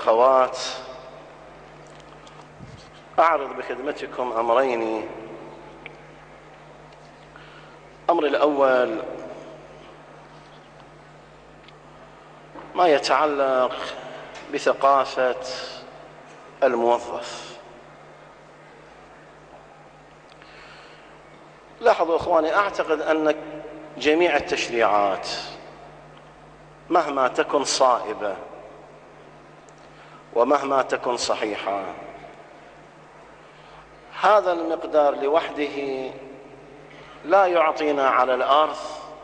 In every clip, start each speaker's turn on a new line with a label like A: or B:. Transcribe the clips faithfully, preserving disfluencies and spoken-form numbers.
A: والأخوات، أعرض بخدمتكم أمرين. الأمر الأول ما يتعلق بثقافة الموظف. لاحظوا إخواني، أعتقد أن جميع التشريعات مهما تكن صائبة ومهما تكن صحيحة، هذا المقدار لوحده لا يعطينا على الأرض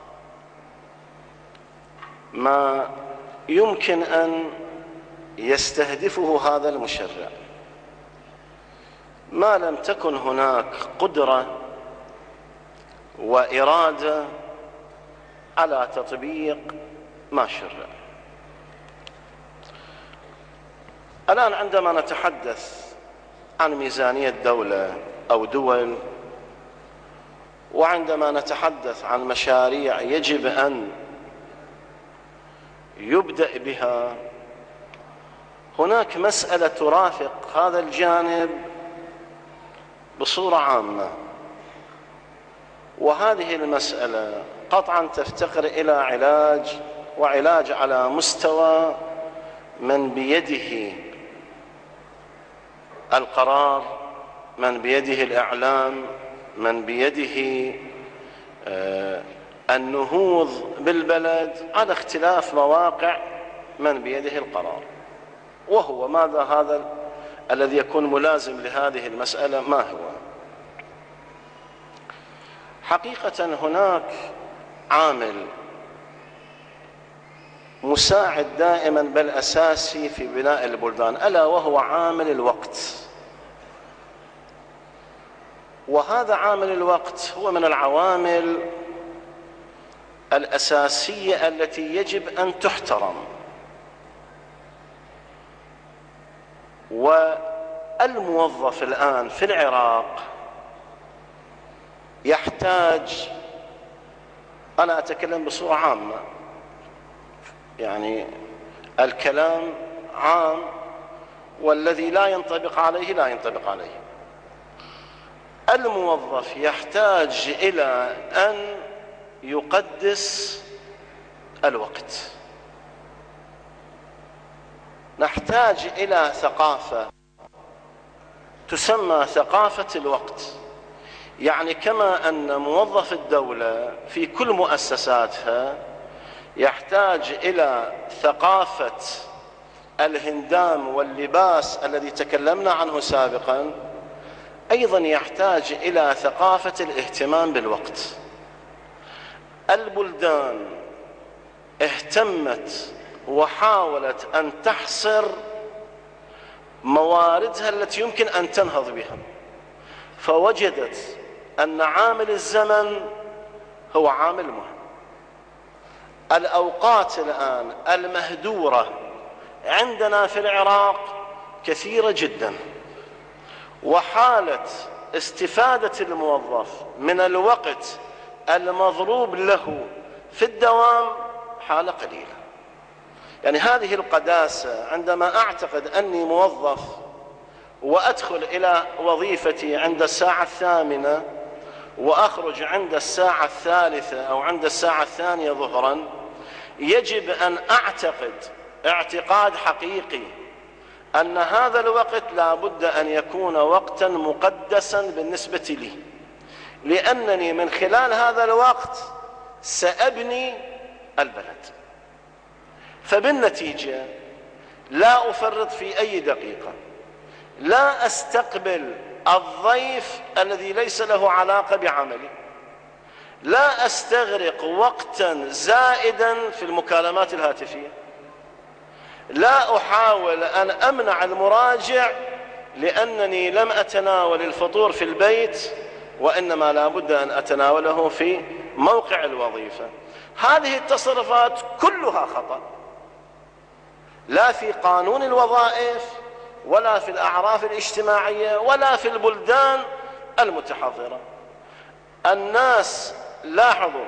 A: ما يمكن أن يستهدفه هذا المشرع، ما لم تكن هناك قدرة وإرادة على تطبيق ما شرع. الآن عندما نتحدث عن ميزانية دولة أو دول، وعندما نتحدث عن مشاريع يجب أن يبدأ بها، هناك مسألة ترافق هذا الجانب بصورة عامة، وهذه المسألة قطعا تفتقر إلى علاج، وعلاج على مستوى من بيده القرار، من بيده الإعلام، من بيده النهوض بالبلد، على اختلاف مواقع من بيده القرار. وهو ماذا هذا الذي يكون ملازم لهذه المسألة؟ ما هو؟ حقيقة هناك عامل مساعد دائما بل أساسي في بناء البلدان، ألا وهو عامل الوقت. وهذا عامل الوقت هو من العوامل الأساسية التي يجب أن تحترم. والموظف الآن في العراق يحتاج، أنا أتكلم بصورة عامة، يعني الكلام عام، والذي لا ينطبق عليه لا ينطبق عليه. الموظف يحتاج إلى أن يقدس الوقت. نحتاج إلى ثقافة تسمى ثقافة الوقت. يعني كما أن موظف الدولة في كل مؤسساتها يحتاج إلى ثقافة الهندام واللباس الذي تكلمنا عنه سابقا، أيضا يحتاج إلى ثقافة الاهتمام بالوقت. البلدان اهتمت وحاولت أن تحصر مواردها التي يمكن أن تنهض بها، فوجدت أن عامل الزمن هو عامل مهم. الأوقات الآن المهدورة عندنا في العراق كثيرة جدا، وحالة استفادة الموظف من الوقت المضروب له في الدوام حالة قليلة. يعني هذه القداسة، عندما أعتقد أني موظف وأدخل إلى وظيفتي عند الساعة الثامنة وأخرج عند الساعة الثالثة أو عند الساعة الثانية ظهرا، يجب أن أعتقد اعتقاد حقيقي أن هذا الوقت لا بد أن يكون وقتا مقدسا بالنسبة لي، لأنني من خلال هذا الوقت سأبني البلد. فبالنتيجة لا أفرط في أي دقيقة، لا أستقبل الضيف الذي ليس له علاقة بعملي، لا أستغرق وقتا زائدا في المكالمات الهاتفية، لا أحاول أن أمنع المراجع لأنني لم أتناول الفطور في البيت، وإنما لا بد أن أتناوله في موقع الوظيفة. هذه التصرفات كلها خطأ، لا في قانون الوظائف ولا في الأعراف الاجتماعية ولا في البلدان المتحضرة. الناس، لاحظوا،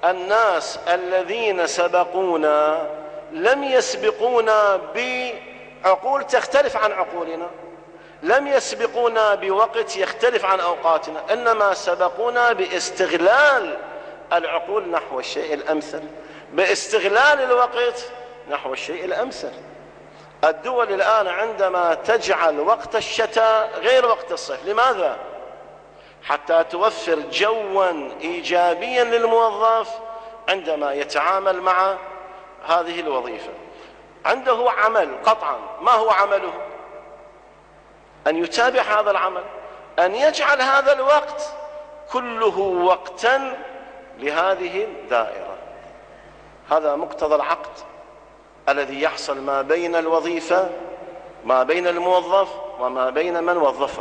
A: الناس الذين سبقونا لم يسبقونا عقول تختلف عن عقولنا، لم يسبقونا بوقت يختلف عن أوقاتنا، إنما سبقونا باستغلال العقول نحو الشيء الأمثل، باستغلال الوقت نحو الشيء الأمثل. الدول الآن عندما تجعل وقت الشتاء غير وقت الصيف، لماذا؟ حتى توفر جوا إيجابيا للموظف عندما يتعامل مع هذه الوظيفة. عنده عمل قطعا، ما هو عمله؟ أن يتابع هذا العمل، أن يجعل هذا الوقت كله وقتا لهذه الدائرة. هذا مقتضى العقد الذي يحصل ما بين الوظيفة، ما بين الموظف وما بين من وظفه.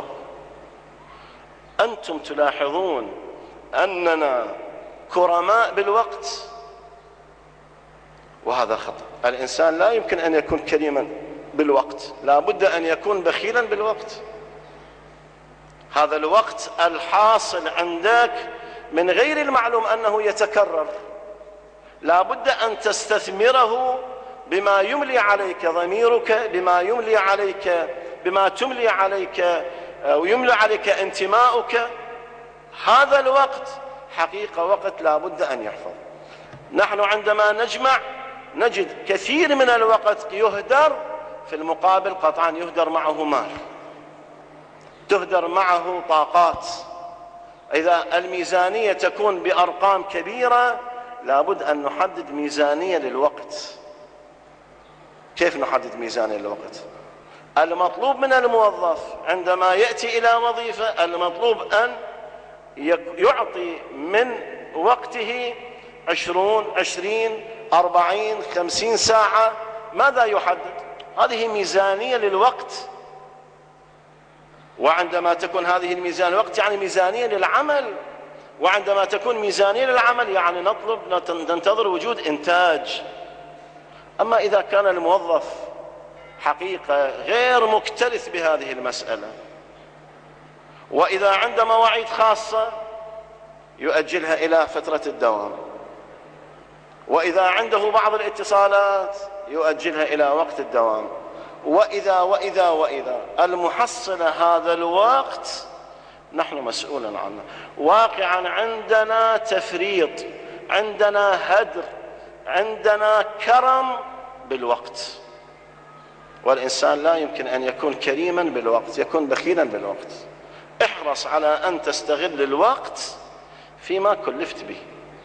A: أنتم تلاحظون أننا كرماء بالوقت، وهذا خطأ. الإنسان لا يمكن أن يكون كريما بالوقت، لا بد أن يكون بخيلا بالوقت. هذا الوقت الحاصل عندك من غير المعلوم أنه يتكرر، لا بد أن تستثمره بما يملي عليك ضميرك، بما يملي عليك بما تملي عليك ويملي عليك انتماؤك. هذا الوقت حقيقة وقت لا بد أن يحفظ. نحن عندما نجمع نجد كثير من الوقت يهدر، في المقابل قطعا يهدر معه مال، تهدر معه طاقات. إذا الميزانية تكون بأرقام كبيرة لابد أن نحدد ميزانية للوقت. كيف نحدد ميزانية للوقت؟ المطلوب من الموظف عندما يأتي إلى وظيفة، المطلوب أن يعطي من وقته عشرون عشرين أربعين خمسين ساعة. ماذا يحدد؟ هذه ميزانية للوقت. وعندما تكون هذه الميزانية للوقت يعني ميزانية للعمل، وعندما تكون ميزانية للعمل يعني نطلب ننتظر وجود إنتاج. أما إذا كان الموظف حقيقة غير مكترث بهذه المسألة، وإذا عنده مواعيد خاصة يؤجلها إلى فترة الدوام، وإذا عنده بعض الاتصالات يؤجلها إلى وقت الدوام، وإذا وإذا وإذا المحصلة هذا الوقت نحن مسؤول عنه. واقعا عندنا تفريط، عندنا هدر، عندنا كرم بالوقت. والإنسان لا يمكن أن يكون كريما بالوقت، يكون بخيلا بالوقت. احرص على أن تستغل الوقت فيما كلفت به.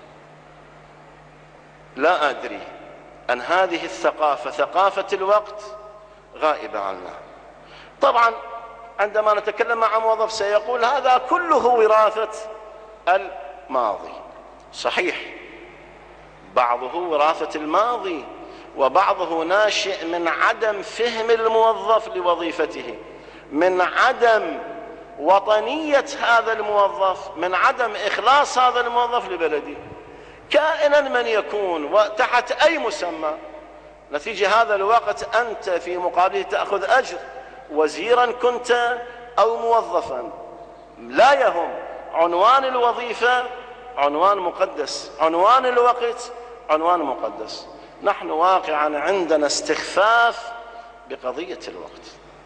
A: لا أدري أن هذه الثقافة، ثقافة الوقت، غائبة عنا. طبعا عندما نتكلم مع موظف سيقول هذا كله وراثة الماضي. صحيح، بعضه وراثة الماضي، وبعضه ناشئ من عدم فهم الموظف لوظيفته، من عدم وطنية هذا الموظف، من عدم إخلاص هذا الموظف لبلده، كائنا من يكون وتحت أي مسمى. نتيجة هذا الوقت أنت في مقابله تأخذ أجر، وزيرا كنت أو موظفا، لا يهم. عنوان الوظيفة عنوان مقدس، عنوان الوقت عنوان مقدس. نحن واقعا عندنا استخفاف بقضية الوقت.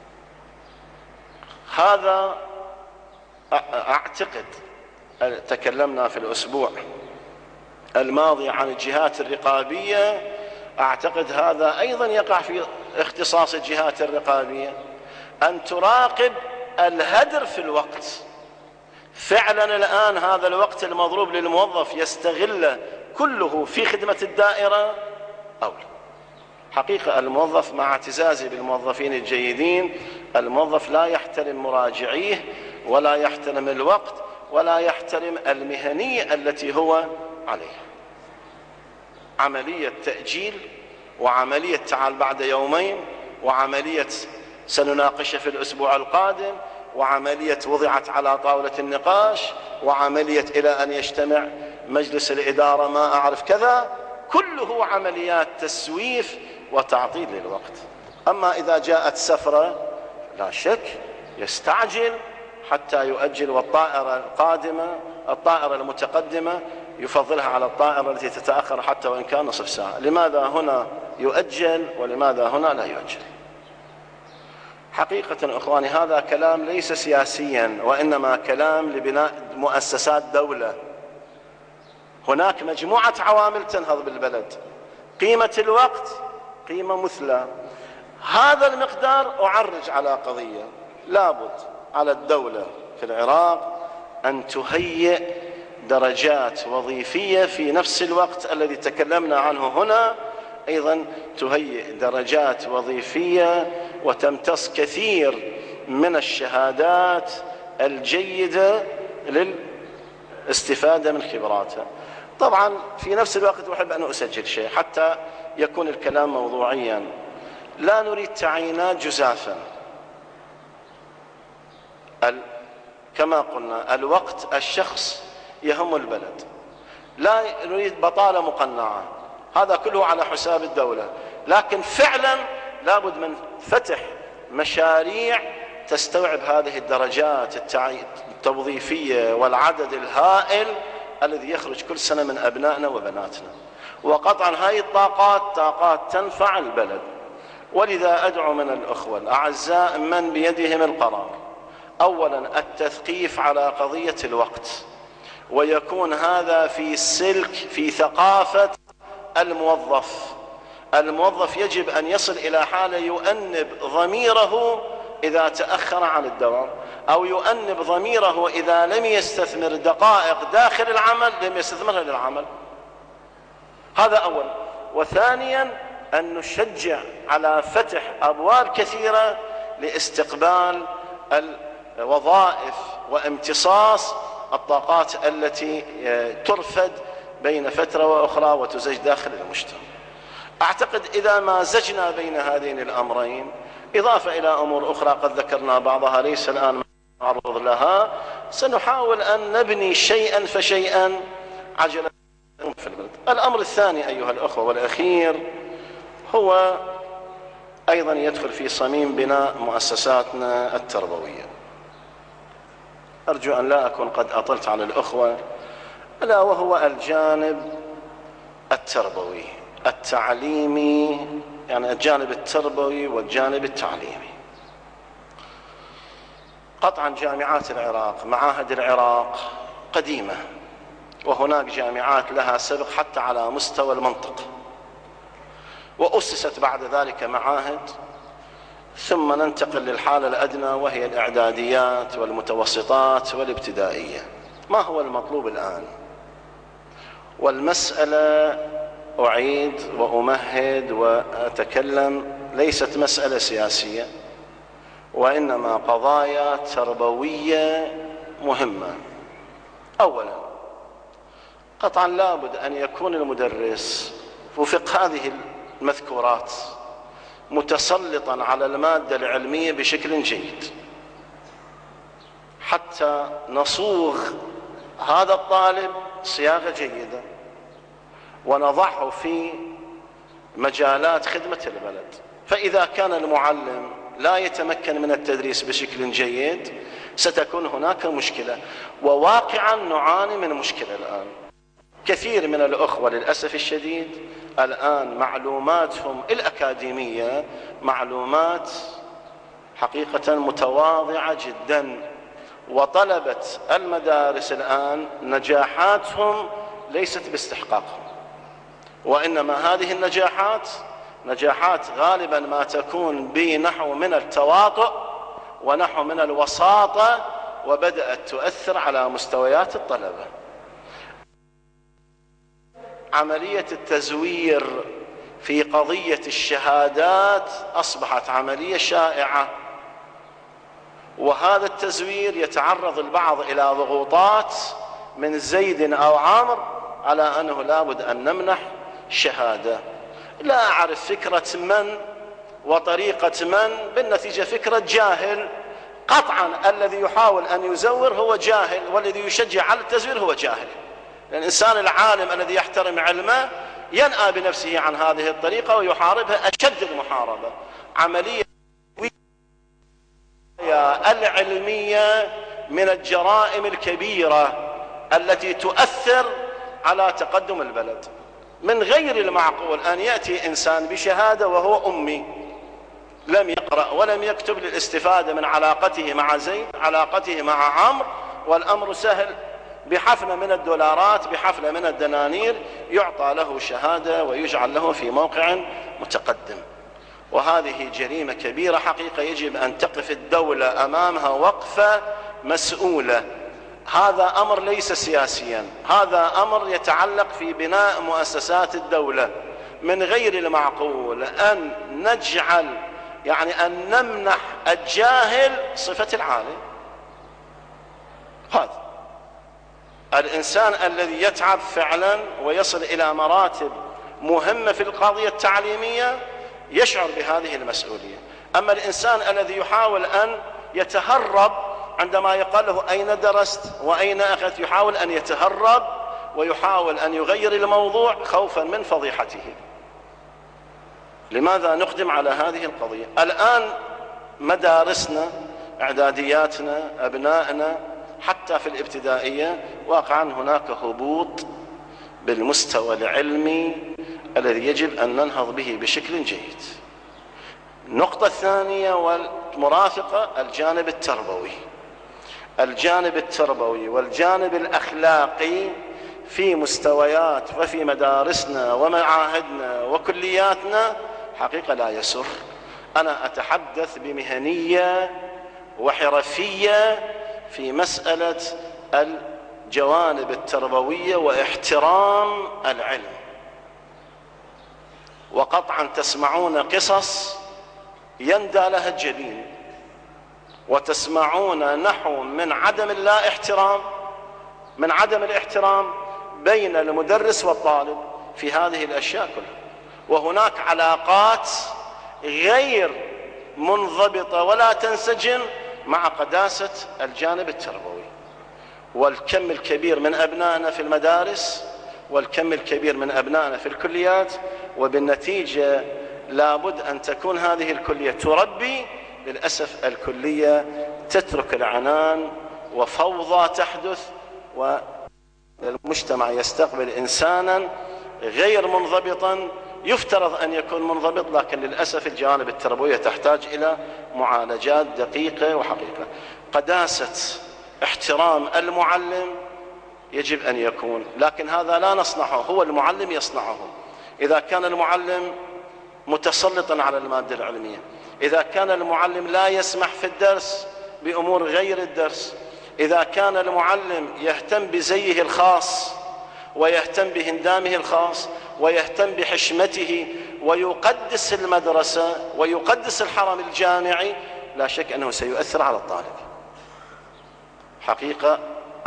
A: هذا أعتقد، تكلمنا في الأسبوع الماضي عن الجهات الرقابية، أعتقد هذا أيضا يقع في اختصاص الجهات الرقابية، أن تراقب الهدر في الوقت. فعلا الآن هذا الوقت المضروب للموظف يستغله كله في خدمة الدائرة أو لا؟ حقيقة الموظف، مع اعتزازي بالموظفين الجيدين، الموظف لا يحترم مراجعيه، ولا يحترم الوقت، ولا يحترم المهنية التي هو عليها. عملية تأجيل، وعملية تعال بعد يومين، وعملية سنناقشها في الأسبوع القادم، وعملية وضعت على طاولة النقاش، وعملية إلى أن يجتمع مجلس الإدارة ما أعرف كذا، كله عمليات تسويف وتعطيل للوقت. أما إذا جاءت سفرة لا شك يستعجل حتى يؤجل، والطائرة القادمة الطائرة المتقدمة يفضلها على الطائرة التي تتأخر حتى وإن كان نصف ساعة. لماذا هنا يؤجل ولماذا هنا لا يؤجل؟ حقيقة أخواني هذا كلام ليس سياسيا، وإنما كلام لبناء مؤسسات دولة. هناك مجموعة عوامل تنهض بالبلد. قيمة الوقت قيمة مثلى. هذا المقدار أعرج على قضية، لابد على الدولة في العراق أن تهيئ درجات وظيفية في نفس الوقت الذي تكلمنا عنه هنا، أيضا تهيئ درجات وظيفية وتمتص كثير من الشهادات الجيدة للاستفادة من خبراتها. طبعا في نفس الوقت أحب أن أسجل شيء حتى يكون الكلام موضوعيا. لا نريد تعيينات جزافا. كما قلنا الوقت الشخص يهم البلد، لا نريد بطالة مقنعة، هذا كله على حساب الدولة، لكن فعلا لابد من فتح مشاريع تستوعب هذه الدرجات التوظيفية والعدد الهائل الذي يخرج كل سنة من أبنائنا وبناتنا. وقطعا هذه الطاقات طاقات تنفع البلد. ولذا أدعو من الأخوة الأعزاء من بيدهم القرار، أولا التثقيف على قضية الوقت، ويكون هذا في سلك في ثقافة الموظف. الموظف يجب أن يصل إلى حالة يؤنب ضميره إذا تأخر عن الدوام، أو يؤنب ضميره إذا لم يستثمر دقائق داخل العمل لم يستثمرها للعمل. هذا أول. وثانيا أن نشجع على فتح أبواب كثيرة لاستقبال الوظائف وامتصاص الطاقات التي ترفد بين فترة وأخرى وتزج داخل المجتمع. أعتقد إذا ما زجنا بين هذين الأمرين إضافة إلى أمور أخرى قد ذكرنا بعضها ليس الآن معرض لها، سنحاول أن نبني شيئا فشيئا عجلة في البلد. الأمر الثاني أيها الأخوة والأخير هو أيضا يدخل في صميم بناء مؤسساتنا التربوية. أرجو أن لا أكون قد أطلت على الأخوة، ألا وهو الجانب التربوي التعليمي، يعني الجانب التربوي والجانب التعليمي. قطعا جامعات العراق معاهد العراق قديمة، وهناك جامعات لها سبق حتى على مستوى المنطقة، وأسست بعد ذلك معاهد، ثم ننتقل للحالة الأدنى وهي الإعداديات والمتوسطات والابتدائية. ما هو المطلوب الآن؟ والمسألة أعيد وأمهد وأتكلم ليست مسألة سياسية، وإنما قضايا تربوية مهمة. أولا قطعا لابد أن يكون المدرس وفق هذه المذكورات متسلطا على المادة العلمية بشكل جيد، حتى نصوغ هذا الطالب صياغة جيدة ونضعه في مجالات خدمة البلد. فإذا كان المعلم لا يتمكن من التدريس بشكل جيد ستكون هناك مشكلة. وواقعا نعاني من مشكلة الآن. كثير من الأخوة للأسف الشديد الآن معلوماتهم الأكاديمية معلومات حقيقة متواضعة جدا، وطلبة المدارس الآن نجاحاتهم ليست باستحقاقهم، وإنما هذه النجاحات نجاحات غالبا ما تكون بنحو من التواطؤ ونحو من الوساطة، وبدأت تؤثر على مستويات الطلبة. عملية التزوير في قضية الشهادات أصبحت عملية شائعة، وهذا التزوير يتعرض البعض إلى ضغوطات من زيد أو عمرو على أنه لابد أن نمنح شهادة. لا أعرف فكرة من وطريقة من، بالنتيجة فكرة جاهل. قطعا الذي يحاول أن يزور هو جاهل، والذي يشجع على التزوير هو جاهل. الإنسان العالم الذي يحترم علمه ينأى بنفسه عن هذه الطريقة ويحاربها أشد المحاربة. عملية العلمية من الجرائم الكبيرة التي تؤثر على تقدم البلد. من غير المعقول أن يأتي إنسان بشهادة وهو أمي، لم يقرأ ولم يكتب للاستفادة من علاقته مع زيد، علاقته مع عمرو، والأمر سهل، بحفنة من الدولارات، بحفنة من الدنانير يعطى له شهادة ويجعل له في موقع متقدم. وهذه جريمة كبيرة حقيقة، يجب أن تقف الدولة أمامها وقفة مسؤولة. هذا أمر ليس سياسيا، هذا أمر يتعلق في بناء مؤسسات الدولة. من غير المعقول أن نجعل يعني أن نمنح الجاهل صفة العالم. هذا الإنسان الذي يتعب فعلا ويصل إلى مراتب مهمة في القضية التعليمية يشعر بهذه المسؤولية. أما الإنسان الذي يحاول أن يتهرب عندما يقال له أين درست وأين أخذت، يحاول أن يتهرب ويحاول أن يغير الموضوع خوفا من فضيحته. لماذا نقدم على هذه القضية؟ الآن مدارسنا، إعدادياتنا، أبنائنا حتى في الابتدائية واقعا هناك هبوط بالمستوى العلمي الذي يجب أن ننهض به بشكل جيد. النقطة الثانية والمرافقة الجانب التربوي. الجانب التربوي والجانب الأخلاقي في مستويات وفي مدارسنا ومعاهدنا وكلياتنا حقيقة لا يسر. أنا أتحدث بمهنية وحرفية في مسألة الجوانب التربوية واحترام العلم. وقطعا تسمعون قصص يندى لها الجبين، وتسمعون نحو من عدم اللا احترام من عدم الاحترام بين المدرس والطالب في هذه الأشياء كلها. وهناك علاقات غير منضبطة ولا تنسجم مع قداسة الجانب التربوي. والكم الكبير من أبنائنا في المدارس والكم الكبير من أبنائنا في الكليات، وبالنتيجة لابد أن تكون هذه الكلية تربي. للأسف الكلية تترك العنان وفوضى تحدث، والمجتمع يستقبل إنسانا غير منضبطا يفترض أن يكون منضبط، لكن للأسف الجوانب التربوية تحتاج إلى معالجات دقيقة وحقيقة. قداسة احترام المعلم يجب أن يكون، لكن هذا لا نصنعه، هو المعلم يصنعه. إذا كان المعلم متسلطا على المادة العلمية، إذا كان المعلم لا يسمح في الدرس بأمور غير الدرس، إذا كان المعلم يهتم بزيه الخاص ويهتم بهندامه الخاص ويهتم بحشمته ويقدس المدرسة ويقدس الحرم الجامعي، لا شك أنه سيؤثر على الطالب. حقيقة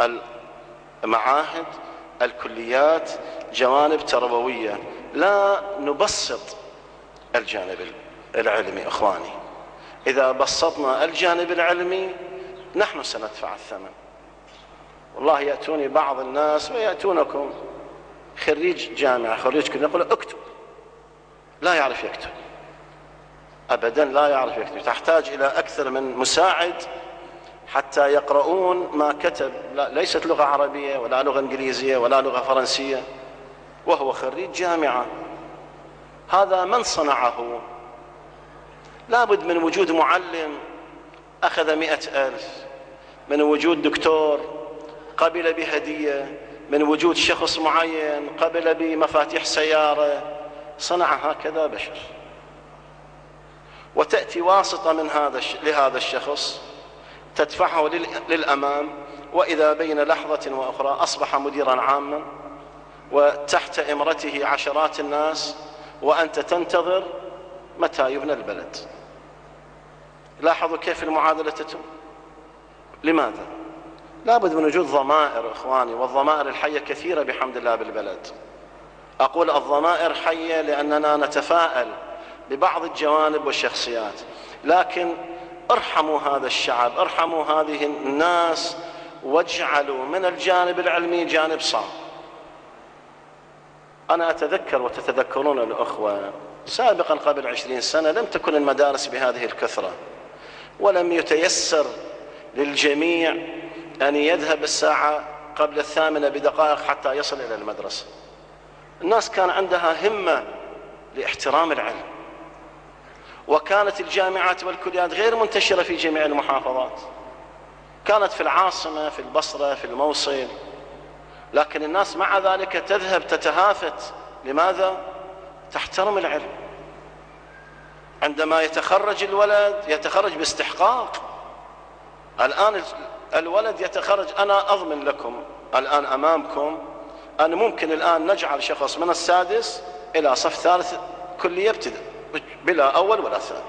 A: المعاهد، الكليات، جوانب تربوية. لا نبسط الجانب العلمي إخواني. إذا بسطنا الجانب العلمي نحن سندفع الثمن. والله يأتوني بعض الناس ويأتونكم خريج جامعة خريج كلية يقول اكتب، لا يعرف يكتب أبدا، لا يعرف يكتب. تحتاج إلى أكثر من مساعد حتى يقرؤون ما كتب. لا، ليست لغة عربية ولا لغة إنجليزية ولا لغة فرنسية، وهو خريج جامعة. هذا من صنعه؟ لابد من وجود معلم أخذ مئة ألف، من وجود دكتور قبل بهدية، من وجود شخص معين قبل بمفاتيح سيارة. صنع هكذا بشر، وتأتي واسطة من هذا لهذا الشخص تدفعه للأمام، وإذا بين لحظة وأخرى أصبح مديرا عاما وتحت إمرته عشرات الناس، وأنت تنتظر متى يبنى البلد. لاحظوا كيف المعادلة تتم. لماذا؟ لابد من وجود ضمائر إخواني، والضمائر الحية كثيرة بحمد الله بالبلد. أقول الضمائر حية لأننا نتفاءل ببعض الجوانب والشخصيات، لكن ارحموا هذا الشعب، ارحموا هذه الناس، واجعلوا من الجانب العلمي جانب صعب. أنا أتذكر وتتذكرون الأخوة سابقا قبل عشرين سنة لم تكن المدارس بهذه الكثرة، ولم يتيسر للجميع أن يذهب الساعة قبل الثامنة بدقائق حتى يصل إلى المدرسة. الناس كان عندها همة لاحترام العلم، وكانت الجامعات والكليات غير منتشرة في جميع المحافظات، كانت في العاصمة، في البصرة، في الموصل، لكن الناس مع ذلك تذهب تتهافت. لماذا؟ تحترم العلم. عندما يتخرج الولد يتخرج باستحقاق. الآن الولد يتخرج، أنا أضمن لكم الآن أمامكم أن ممكن الآن نجعل شخص من السادس إلى صف ثالث كلية ابتدائي بلا أول ولا ثاني.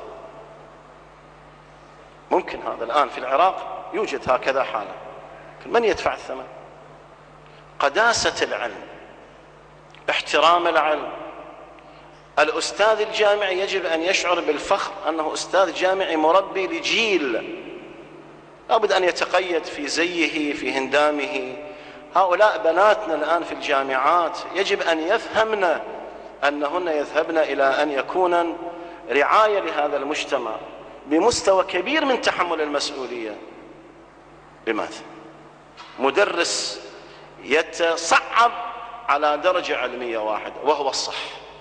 A: ممكن هذا الآن في العراق يوجد هكذا حالة. من يدفع الثمن؟ قداسة العلم، احترام العلم. الأستاذ الجامعي يجب أن يشعر بالفخر أنه أستاذ جامعي مربي لجيل، لابد أن يتقيد في زيه في هندامه. هؤلاء بناتنا الآن في الجامعات يجب أن يفهمن أنهن يذهبن إلى أن يكون رعاية لهذا المجتمع بمستوى كبير من تحمل المسؤولية. لماذا؟ مدرس يتصعب على درجة علمية واحدة وهو الصح،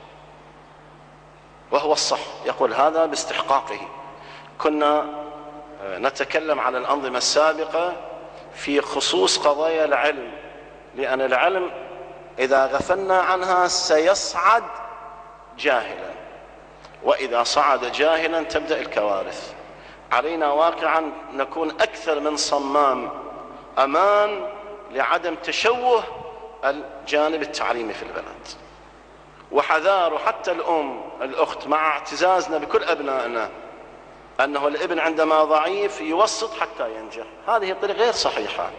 A: وهو الصح يقول هذا باستحقاقه. كنا نتكلم على الأنظمة السابقة في خصوص قضايا العلم، لأن العلم إذا غفلنا عنها سيصعد جاهلا، وإذا صعد جاهلا تبدأ الكوارث. علينا واقعا نكون أكثر من صمام أمان لعدم تشوه الجانب التعليمي في البلد، وحذار حتى الأم الأخت مع اعتزازنا بكل أبنائنا أنه الابن عندما ضعيف يوسط حتى ينجح. هذه الطريقة غير صحيحة.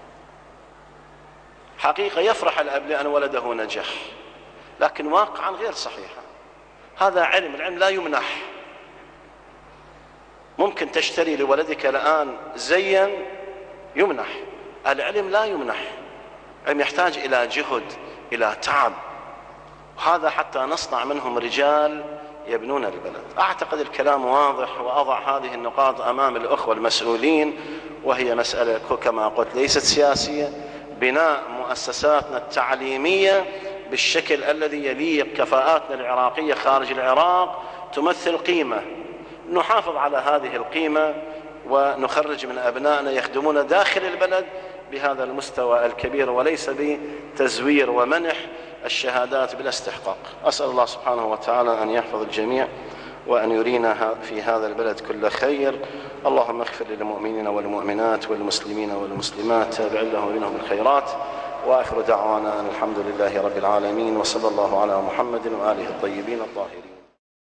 A: حقيقة يفرح الأب لأن ولده نجح، لكن واقعا غير صحيحة. هذا علم، العلم لا يمنح. ممكن تشتري لولدك الآن زيا يمنح، العلم لا يمنح. العلم يحتاج إلى جهد، إلى تعب، وهذا حتى نصنع منهم رجال يبنون البلد. أعتقد الكلام واضح، وأضع هذه النقاط أمام الأخوة المسؤولين، وهي مسألة كما قلت ليست سياسية. بناء مؤسساتنا التعليمية بالشكل الذي يليق كفاءاتنا العراقية خارج العراق تمثل قيمة، نحافظ على هذه القيمة ونخرج من أبنائنا يخدمون داخل البلد بهذا المستوى الكبير، وليس بتزوير ومنح الشهادات بلا استحقاق. أسأل الله سبحانه وتعالى أن يحفظ الجميع وأن يرينا في هذا البلد كل خير. اللهم اغفر للمؤمنين والمؤمنات والمسلمين والمسلمات، تابع له بينهم الخيرات. وآخر دعوانا أن الحمد لله رب العالمين، وصلى الله على محمد وآله الطيبين الطاهرين.